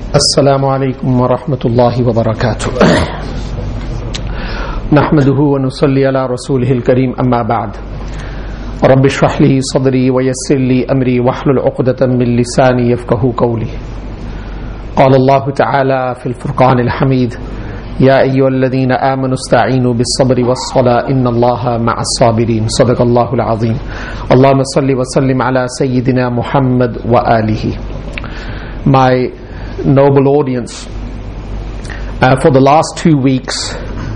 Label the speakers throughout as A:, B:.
A: السلام عليكم ورحمة الله وبركاته نحمده ونصلي على رسوله الكريم أما بعد رب اشرح لي صدري ويسر لي أمري واحلل عقدة من لساني يفقهوا قولي قال الله تعالى في الفرقان الحميد يا أيها الذين آمنوا استعينوا بالصبر والصلاة إن الله مع الصابرين صدق الله العظيم اللهم صل وسلم على سيدنا محمد وآله. My noble audience, for the last 2 weeks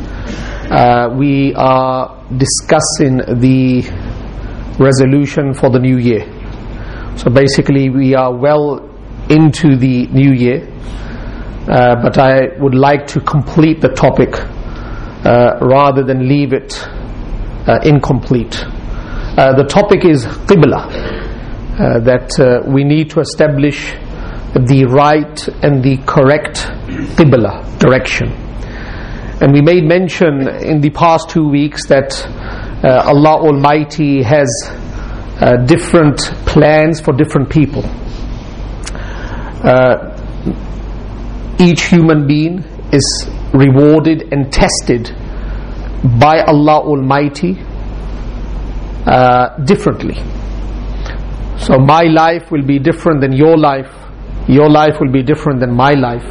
A: we are discussing the resolution for the new year. So basically we are well into the new year, but I would like to complete the topic rather than leave it incomplete. The topic is Qibla, that we need to establish the right and the correct Qibla direction. And we made mention in the past 2 weeks that Allah Almighty has different plans for different people. Each human being is rewarded and tested by Allah Almighty differently. So my life will be different than your life. Your life will be different than my life.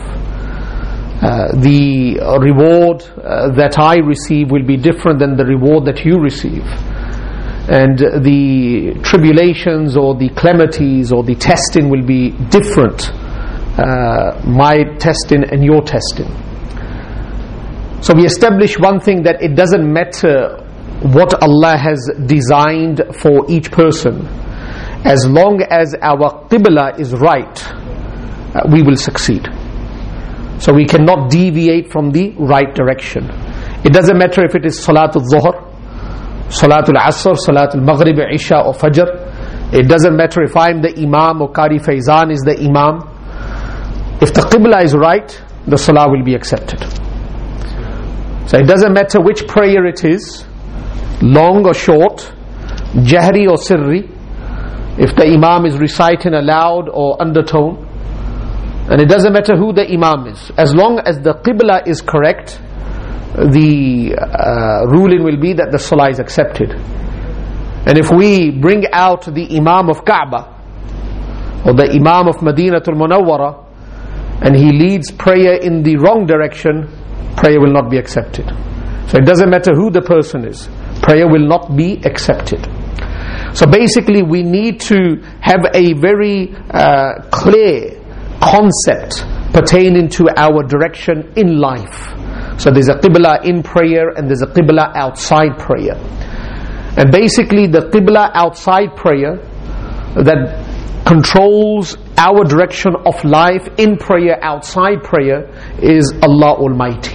A: The reward that I receive will be different than the reward that you receive. And the tribulations or the calamities or the testing will be different. My testing and your testing. So we establish one thing, that it doesn't matter what Allah has designed for each person. As long as our Qibla is right, we will succeed. So we cannot deviate from the right direction. It doesn't matter if it is Salatul Dhuhr, Salatul Asr, Salatul Maghrib, Isha or Fajr. It doesn't matter if I'm the Imam or Qari Faizan is the Imam. If the Qibla is right, the Salah will be accepted. So it doesn't matter which prayer it is, long or short, Jahri or Sirri, if the Imam is reciting aloud or undertone. And it doesn't matter who the Imam is. As long as the Qibla is correct, the ruling will be that the Salah is accepted. And if we bring out the Imam of Kaaba or the Imam of Madinatul Munawwara and he leads prayer in the wrong direction, prayer will not be accepted. So it doesn't matter who the person is, prayer will not be accepted. So basically we need to have a very clear concept pertaining to our direction in life. So there's a Qibla in prayer and there's a Qibla outside prayer. And basically the Qibla outside prayer that controls our direction of life in prayer, outside prayer, is Allah Almighty.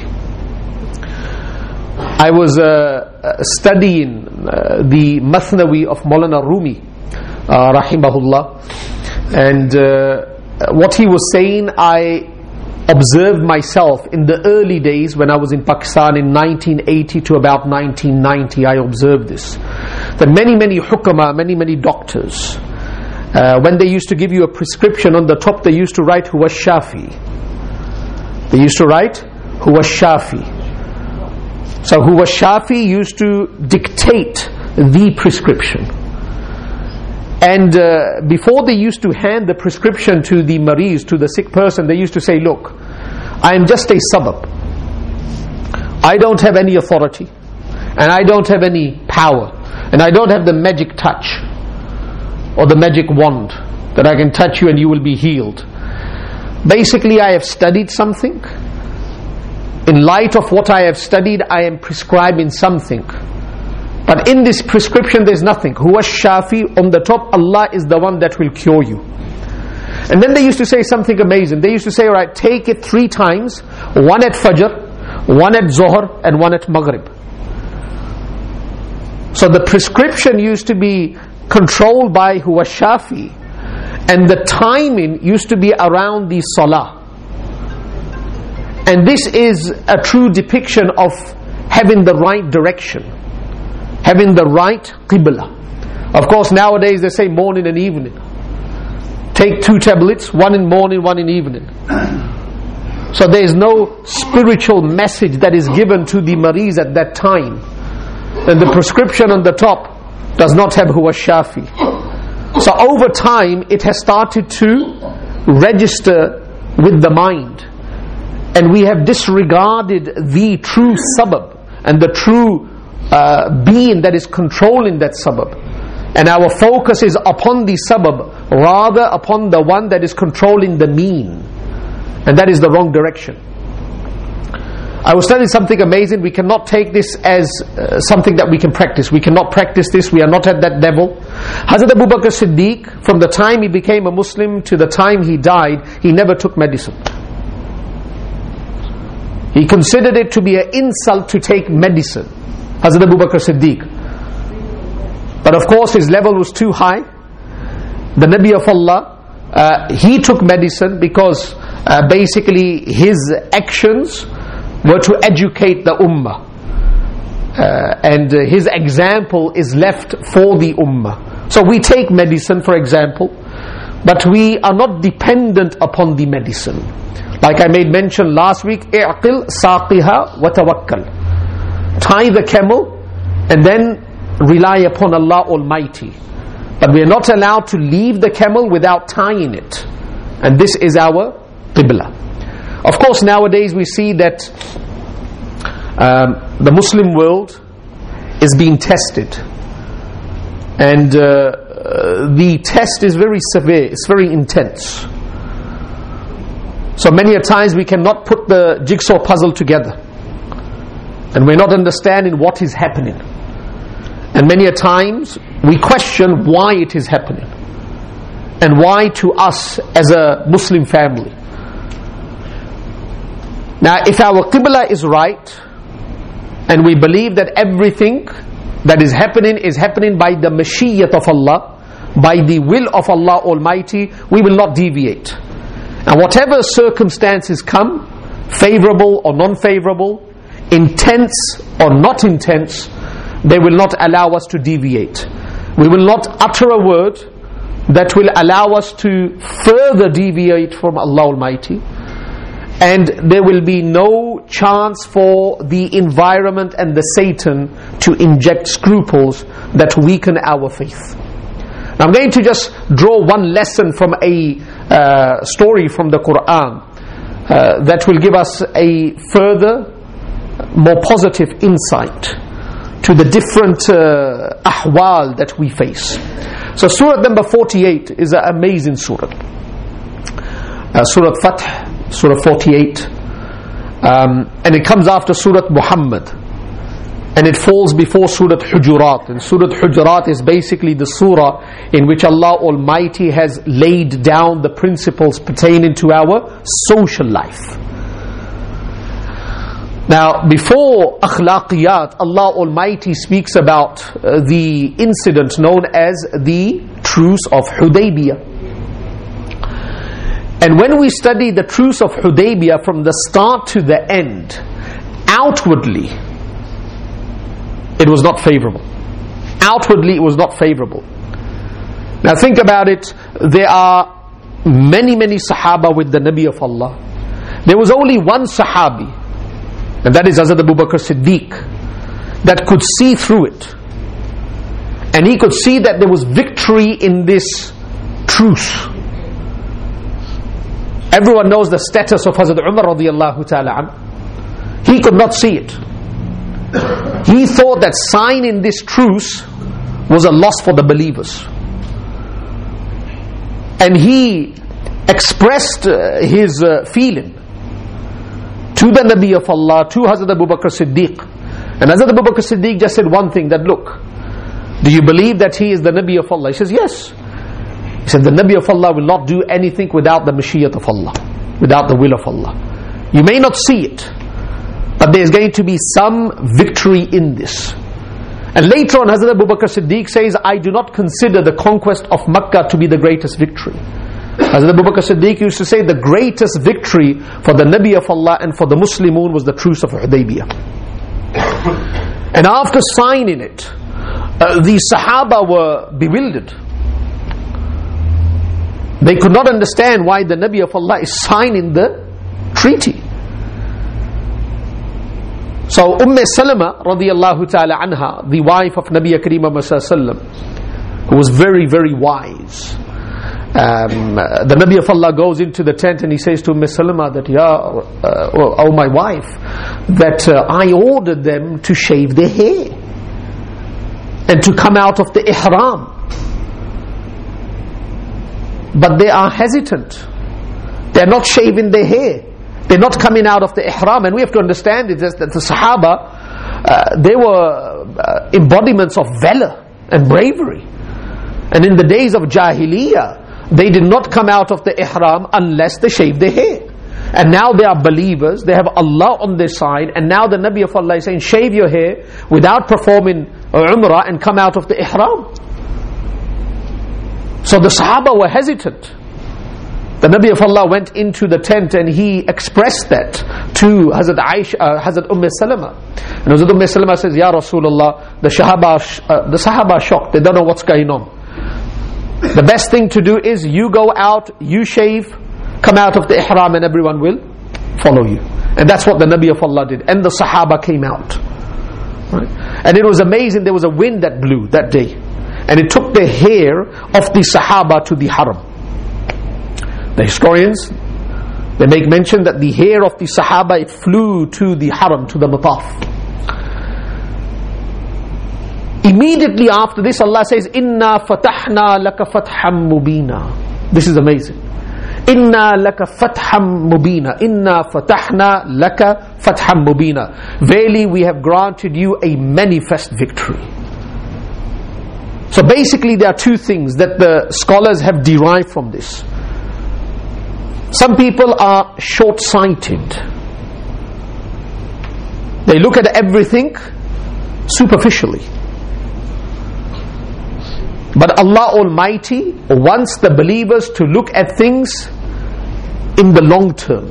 A: I was studying the Mathnawi of Maulana Rumi rahimahullah, and what he was saying, I observed myself in the early days when I was in Pakistan in 1980 to about 1990. I observed this, that many hukama, many doctors, when they used to give you a prescription, on the top they used to write Huwa Shafi. They used to write Huwa Shafi. So Huwa Shafi used to dictate the prescription. And before they used to hand the prescription to the mariz, to the sick person, they used to say, look, I am just a sabab. I don't have any authority, and I don't have any power, and I don't have the magic touch or the magic wand that I can touch you and you will be healed. Basically, I have studied something. In light of what I have studied, I am prescribing something. But in this prescription there's nothing. Huwa Shafi, on the top, Allah is the one that will cure you. And then they used to say something amazing. They used to say, alright, take it 3 times, one at Fajr, one at Zohr, and one at Maghrib. So the prescription used to be controlled by Huwa Shafi, and the timing used to be around the Salah. And this is a true depiction of having the right direction, having the right Qibla. Of course nowadays they say morning and evening. Take 2 tablets, one in morning, one in evening. So there is no spiritual message that is given to the Mariz at that time. And the prescription on the top does not have Huwa Shafi. So over time it has started to register with the mind. And we have disregarded the true sabab and the true being that is controlling that sabab. And our focus is upon the sabab rather upon the one that is controlling the mean. And that is the wrong direction. I was telling something amazing. We cannot take this as something that we can practice. We cannot practice this. We are not at that level. Hazrat Abu Bakr Siddiq, from the time he became a Muslim to the time he died, he never took medicine. He considered it to be an insult to take medicine. Hazrat Abu Bakr Siddiq. But of course his level was too high. The Nabi of Allah, he took medicine because basically his actions were to educate the ummah. And his example is left for the ummah. So we take medicine, for example, but we are not dependent upon the medicine. Like I made mention last week, اعقل ساقها وتوكل. Tie the camel and then rely upon Allah Almighty. But we are not allowed to leave the camel without tying it. And this is our qibla. Of course nowadays we see that the Muslim world is being tested. And the test is very severe, it's very intense. So many a times we cannot put the jigsaw puzzle together. And we're not understanding what is happening. And many a times we question why it is happening. And why to us as a Muslim family. Now if our qibla is right, and we believe that everything that is happening by the mashiyyat of Allah, by the will of Allah Almighty, we will not deviate. And whatever circumstances come, favorable or non-favorable, intense or not intense, they will not allow us to deviate. We will not utter a word that will allow us to further deviate from Allah Almighty. And there will be no chance for the environment and the Satan to inject scruples that weaken our faith. Now I'm going to just draw one lesson from a story from the Quran that will give us a further, more positive insight to the different ahwal that we face. So surah number 48 is an amazing surah. Surah Fath, Surah 48, and it comes after Surah Muhammad, and it falls before Surah Hujurat. And Surah Hujurat is basically the surah in which Allah Almighty has laid down the principles pertaining to our social life. Now before akhlaqiyat, Allah Almighty speaks about the incident known as the Truce of Hudaybiyah. And when we study the Truce of Hudaybiyah from the start to the end, outwardly it was not favorable. Outwardly it was not favorable. Now think about it. There are many Sahaba with the Nabi of Allah. There was only one Sahabi, and that is Hazrat Abu Bakr Siddiq, that could see through it. And he could see that there was victory in this truce. Everyone knows the status of Hazrat Umar radiallahu ta'ala an. He could not see it. He thought that signing this truce was a loss for the believers. And he expressed his feeling to the Nabi of Allah, to Hazrat Abu Bakr Siddiq. And Hazrat Abu Bakr Siddiq just said one thing, that look, do you believe that he is the Nabi of Allah? He says, yes. He said, the Nabi of Allah will not do anything without the mashiyyat of Allah, without the will of Allah. You may not see it, but there is going to be some victory in this. And later on Hazrat Abu Bakr Siddiq says, I do not consider the conquest of Makkah to be the greatest victory. Hazrat Abu Bakr Siddiq used to say the greatest victory for the Nabi of Allah and for the Muslimun was the Truce of Hudaybiyah. And after signing it, the Sahaba were bewildered. They could not understand why the Nabi of Allah is signing the treaty. So Salama radiyallahu ta'ala anha, the wife of Nabi Kareem sallallahu, who was very, very wise. The Nabi of Allah goes into the tent and he says to Salama that, oh my wife, that I ordered them to shave their hair and to come out of the ihram, but they are hesitant. They are not shaving their hair. They're not coming out of the ihram. And we have to understand it that the Sahaba, they were embodiments of valor and bravery. And in the days of Jahiliyyah, they did not come out of the ihram unless they shaved their hair. And now they are believers, they have Allah on their side, and now the Nabi of Allah is saying, shave your hair without performing Umrah and come out of the ihram. So the Sahaba were hesitant. The Nabi of Allah went into the tent and he expressed that to Hazrat Hazrat Salama. And Hazrat Salama says, Ya Rasulullah, the Sahaba are shocked, they don't know what's going on. The best thing to do is you go out, you shave, come out of the ihram, and everyone will follow you. And that's what the Nabi of Allah did. And the Sahaba came out. Right? And it was amazing, there was a wind that blew that day. And it took the hair of the Sahaba to the haram. The historians, they make mention that the hair of the Sahaba, it flew to the haram, to the mataf. Immediately after this, Allah says, Inna fatahna laka fatham mubina. This is amazing. Inna laka fatham mubina. Inna fatahna laka fatham mubina. Verily, we have granted you a manifest victory. So basically, there are two things that the scholars have derived from this. Some people are short-sighted. They look at everything superficially. But Allah Almighty wants the believers to look at things in the long term.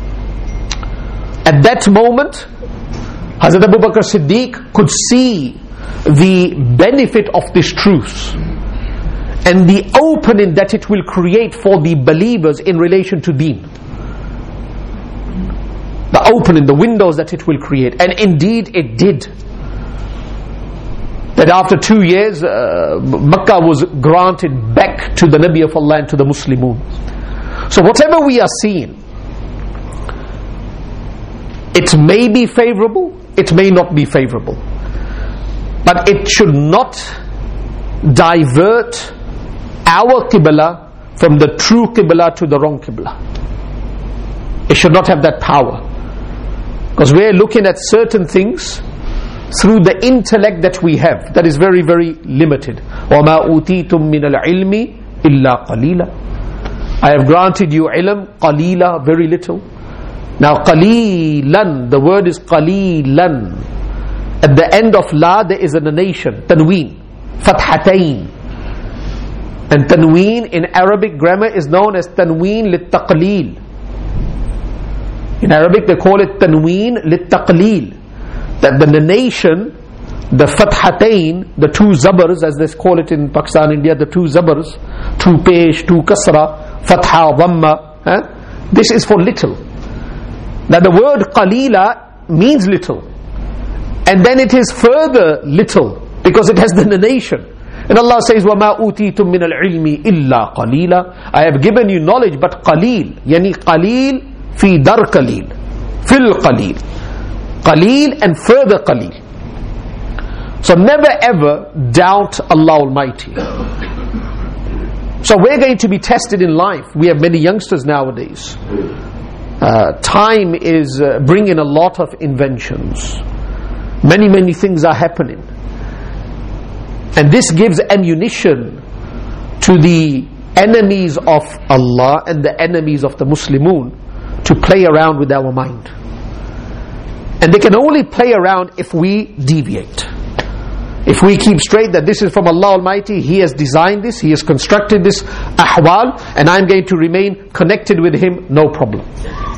A: At that moment, Hazrat Abu Bakr Siddiq could see the benefit of this truth and the opening that it will create for the believers in relation to deen. The opening, the windows that it will create. And indeed it did. That after 2 years, Makkah was granted back to the Nabi of Allah and to the Muslimun. So whatever we are seeing, it may be favorable, it may not be favorable. But it should not divert our Qibla from the true Qibla to the wrong Qibla. It should not have that power. Because we are looking at certain things through the intellect that we have, that is very, very limited. وَمَا أُوتِيتُم مِّنَ الْعِلْمِ إِلَّا قَلِيلًا. I have granted you ilm, qalila, very little. Now qalilan, the word is qalilan. At the end of la there is a nation, tanween, fathatayn. And tanween in Arabic grammar is known as tanween lit-taqleel. In Arabic they call it tanween lit-taqleel. That the nation, the fathatayn, the two zabars, as they call it in Pakistan, India, the two zabars, two pesh, two kasra, fatha, dhamma, this is for little. Now the word qalila means little, and then it is further little because it has the nation. And Allah says, وَمَا أُوتِيتُم مِّنَ الْعِلْمِ إِلَّا قَلِيلًا. I have given you knowledge, but qalil, yani qalil fi dar qalil, fil qalil, qalil and further qalil. So never ever doubt Allah Almighty. So we're going to be tested in life. We have many youngsters nowadays. Time is bringing a lot of inventions. Many things are happening. And this gives ammunition to the enemies of Allah and the enemies of the Muslimun to play around with our mind. And they can only play around if we deviate. If we keep straight that this is from Allah Almighty, He has designed this, He has constructed this ahwal, and I'm going to remain connected with Him, no problem.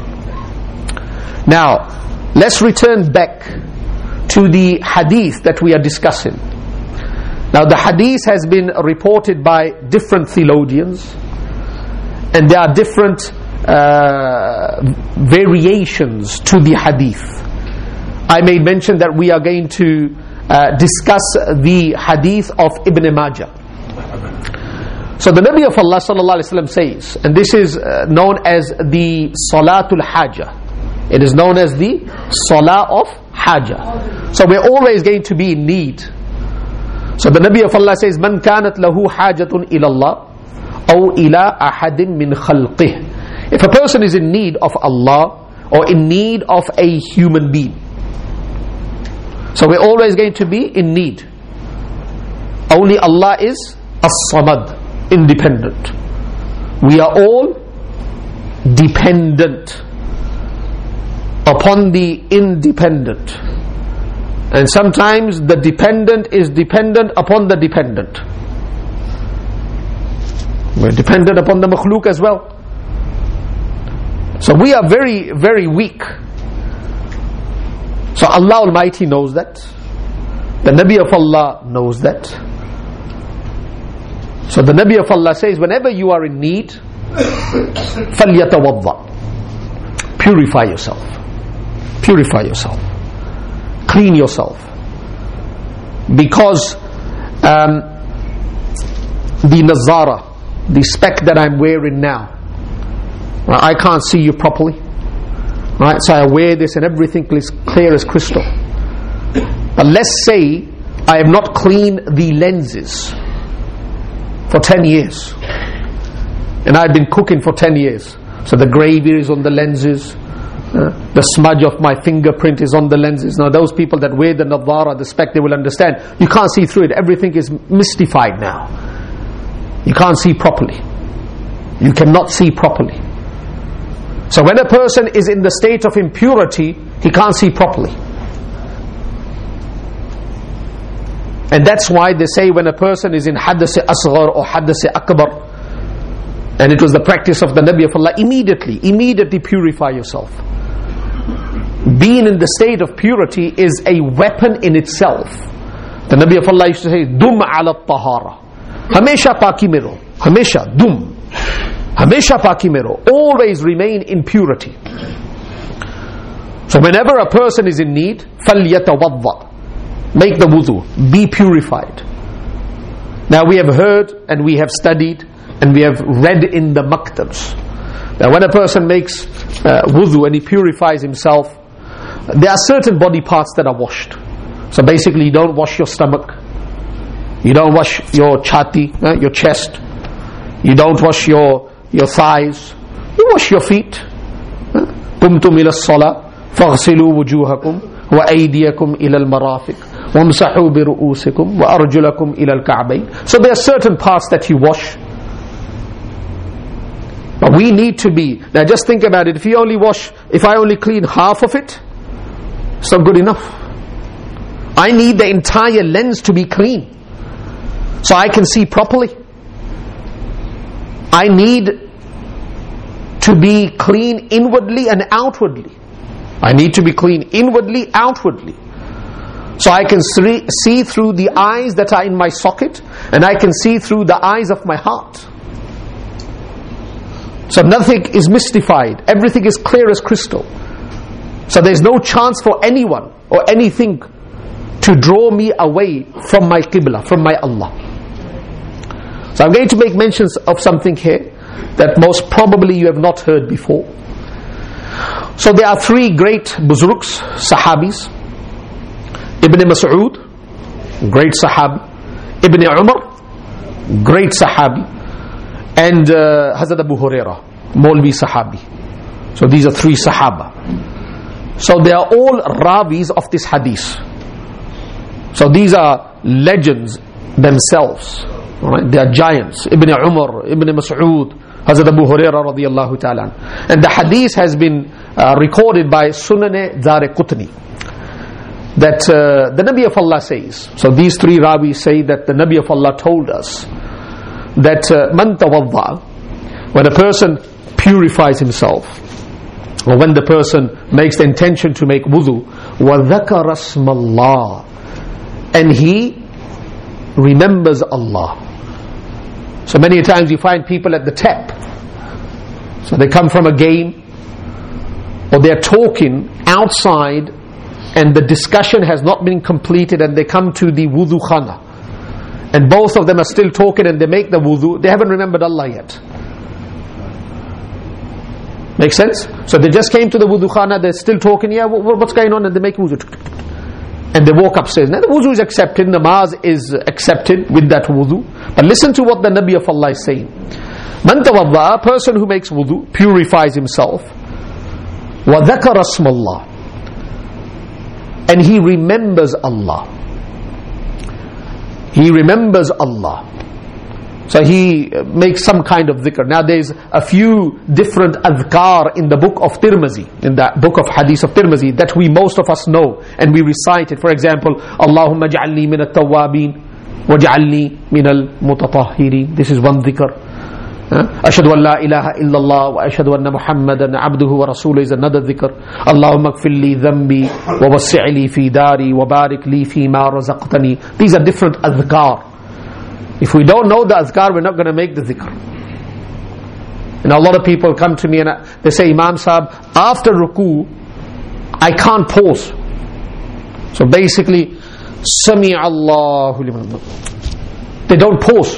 A: Now, let's return back to the hadith that we are discussing. Now the hadith has been reported by different theologians, and there are different variations to the hadith. I made mention that we are going to discuss the hadith of Ibn Majah. So the Nabi of Allah sallallahu alaihi wasallam says, and this is known as the Salatul Hajjah. It is known as the Salah of Hajjah. So we're always going to be in need. So the Nabi of Allah says, "Man kanat lahu hajatun ila Allah, aw ila ahadin min khalqih." If a person is in need of Allah or in need of a human being, so we're always going to be in need. Only Allah is as-samad, independent. We are all dependent upon the independent, and sometimes the dependent is dependent upon the dependent. We're dependent upon the makhluk as well. So we are very, very weak. So Allah Almighty knows that. The Nabi of Allah knows that. So the Nabi of Allah says, whenever you are in need, فَلْيَتَوَضَّأ, purify yourself. Purify yourself. Clean yourself. Because the nazara, the spec that I'm wearing now, I can't see you properly. Right? So I wear this and everything is clear as crystal. But let's say I have not cleaned the lenses for 10 years. And I've been cooking for 10 years. So the gravy is on the lenses. The smudge of my fingerprint is on the lenses. Now those people that wear the nadhara, the spec, they will understand. You can't see through it. Everything is mystified now. You can't see properly. You cannot see properly. So when a person is in the state of impurity, he can't see properly. And that's why they say when a person is in hadath asghar or hadath akbar, and it was the practice of the Nabi of Allah, immediately purify yourself. Being in the state of purity is a weapon in itself. The Nabi of Allah used to say, dum ala tahara, hamesha paki mero, hamesha dum, hamesha paki mero, always remain in purity. So whenever a person is in need, falyatawadda, make the wudu, be purified. Now we have heard and we have studied and we have read in the maktabs. Now when a person makes wudu and he purifies himself, there are certain body parts that are washed. So basically you don't wash your stomach, you don't wash your chati, your chest, you don't wash your thighs, you wash your feet. قمتم إلى الصلاة فاغسلوا وجوهكم وأيديكم إلى المرافق وامسحوا برؤوسكم وأرجلكم إلى الكعبين. So there are certain parts that you wash. But we need to be, now just think about it, if I only clean half of it, it's not good enough. I need the entire lens to be clean so I can see properly. I need to be clean inwardly and outwardly. I need to be clean inwardly, outwardly. So I can see through the eyes that are in my socket, and I can see through the eyes of my heart. So nothing is mystified. Everything is clear as crystal. So there's no chance for anyone or anything to draw me away from my Qibla, from my Allah. So I'm going to make mentions of something here that most probably you have not heard before. So there are three great buzrugs, sahabis. Ibn Mas'ud, great sahabi. Ibn Umar, great sahabi. And Hazrat Abu Hurairah, Maulvi sahabi. So these are three sahaba. So they are all ravis of this hadith. So these are legends themselves. Right? They are giants. Ibn Umar, Ibn Mas'ud, Hazrat Abu Hurairah radiyallahu ta'ala. And the hadith has been recorded by Sunan Daraqutni. That the Nabi of Allah says, so these three ravis say that the Nabi of Allah told us that man tawadda, when a person purifies himself, or when the person makes the intention to make wudu, wa dhakara asmallah, and he remembers Allah. So many times you find people at the tap, so they come from a game, or they're talking outside and the discussion has not been completed, and they come to the wudu khana, and both of them are still talking and they make the wudu, they haven't remembered Allah yet. Make sense? So they just came to the wudu khana, they're still talking, yeah, what's going on, and they make wudu. And they walk upstairs. Now the wudu is accepted, namaz is accepted with that wudu. But listen to what the Nabi of Allah is saying. Man tawadda, a person who makes wudu, purifies himself, wa dhakara asmallah, and he remembers Allah. He remembers Allah. So he makes some kind of dhikr. Now there's a few different adhkar in the book of Tirmizi, in the book of hadith of Tirmizi, that most of us know and we recite it. For example, Allahumma ja'alni min at-tawwabin wa ja'alni min al-mutatahhirin. This is one dhikr. Ashhadu an la ilaha illallah wa ashhadu anna Muhammadan abduhu wa rasuluhu is another dhikr. Allahumma ighfir li dhanbi wa wasi' fi dari wa barik li fi ma razaqtani. These are different adhkar. If we don't know the azkar, we're not going to make the dhikr. And a lot of people come to me and they say, Imam Sahib, after ruku, I can't pause. So basically, Sami Allahu liman. They don't pause.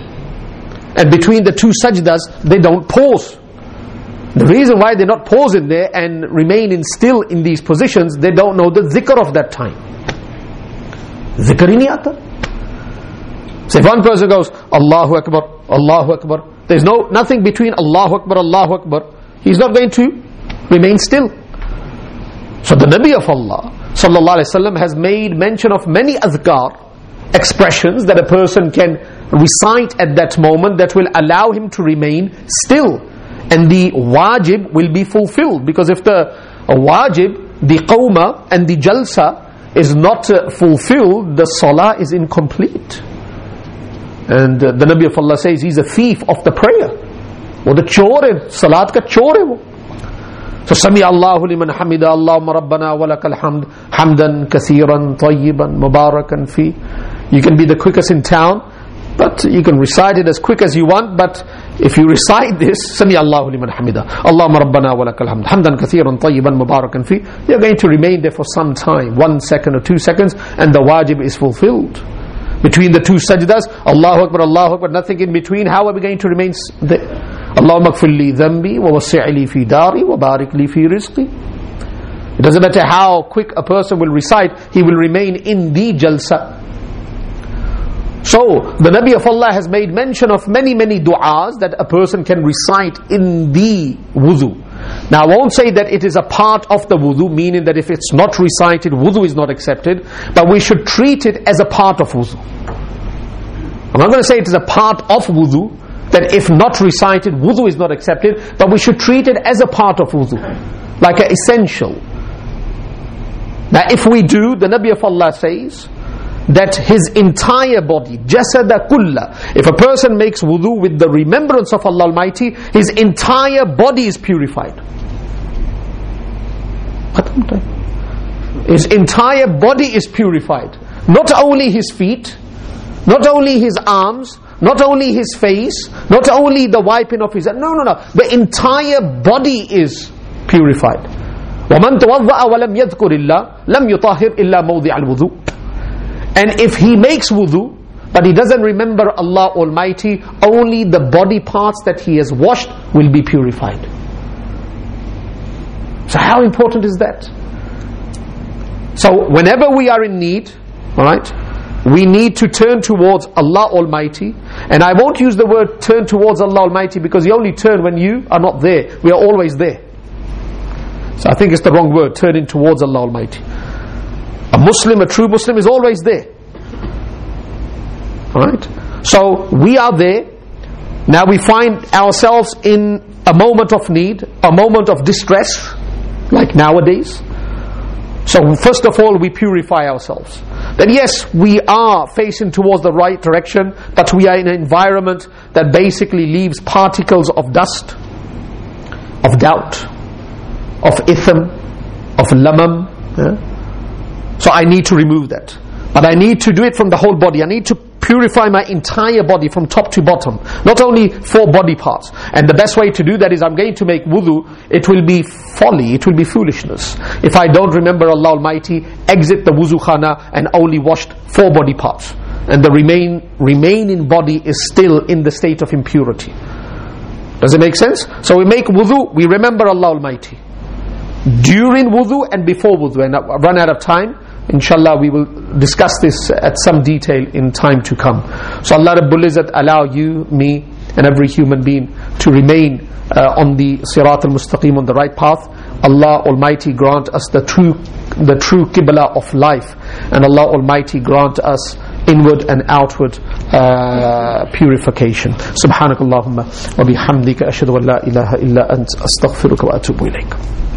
A: And between the two sajdas, they don't pause. The reason why they're not pausing there and remaining still in these positions, they don't know the dhikr of that time. Dhikr hi nahi aata. So if one person goes, Allahu Akbar, there's nothing between Allahu Akbar, he's not going to remain still. So the Nabi of Allah, sallallahu alaihi wasallam, has made mention of many azkar, expressions that a person can recite at that moment that will allow him to remain still. And the wajib will be fulfilled. Because if the wajib, the qawma and the jalsa is not fulfilled, the salah is incomplete. And the Nabi of Allah says he's a thief of the prayer. Wo the chor hai, salat ka chor hai wo. So Sami Allahu liman hamida, Allahumma rabbana wa lakal hamd, hamdan kathiran tayyiban mubarakan fi. You can be the quickest in town, but you can recite it as quick as you want. But if you recite this, Sami Allahu liman hamida, Allahumma rabbana wa lakal hamd, hamdan kathiran tayyiban mubarakan fi, you're going to remain there for some time, 1 second or 2 seconds, and the wajib is fulfilled. Between the two sajdas, Allahu Akbar, nothing in between. How are we going to remain there? Allahumma ighfir li dhanbi wa wasi' li fi dari wa barik li fi rizqi. It doesn't matter how quick a person will recite, he will remain in the jalsa. So the Nabi of Allah has made mention of many du'as that a person can recite in the wudu. Now I won't say that it is a part of the wudu, meaning that if it's not recited, wudu is not accepted, but we should treat it as a part of wudu. I'm not going to say it is a part of wudu, that if not recited, wudu is not accepted, but we should treat it as a part of wudu, like an essential. Now if we do, the Nabi of Allah says that his entire body, jasada kulla, if a person makes wudu with the remembrance of Allah Almighty, his entire body is purified. His entire body is purified. Not only his feet, not only his arms, not only his face, not only the wiping of his hand. No. The entire body is purified. وَمَنْ تَوَضَّأَ وَلَمْ يَذْكُرِ اللَّهِ لَمْ يُطَهِّرْ إِلَّا مَوْضِعَ الْوُضُوءِ. And if he makes wudu, but he doesn't remember Allah Almighty, only the body parts that he has washed will be purified. So how important is that? So whenever we are in need, alright, we need to turn towards Allah Almighty. And I won't use the word turn towards Allah Almighty, because you only turn when you are not there. We are always there. So I think it's the wrong word, turning towards Allah Almighty. A Muslim, a true Muslim, is always there. Alright? So we are there. Now we find ourselves in a moment of need, a moment of distress, like nowadays. So first of all, we purify ourselves. Then yes, we are facing towards the right direction, but we are in an environment that basically leaves particles of dust, of doubt, of itham, of lamam. So I need to remove that. But I need to do it from the whole body. I need to purify my entire body from top to bottom, not only 4 body parts. And the best way to do that is I'm going to make wudu. It will be folly, it will be foolishness. If I don't remember Allah Almighty, exit the wuzu khana and only washed 4 body parts, and the remaining body is still in the state of impurity. Does it make sense? So we make wudu, we remember Allah Almighty during wudu and before wudu. And I've run out of time. Inshallah we will discuss this at some detail in time to come. So Allah Rabbul Izzat allow you, me and every human being to remain on the Sirat al-Mustaqim, on the right path. Allah Almighty grant us the true Qibla of life, and Allah Almighty grant us inward and outward purification. Subhanakallahumma wa bihamdika ashhadu an la ilaha illa ant astaghfiruka wa atubu ilayk.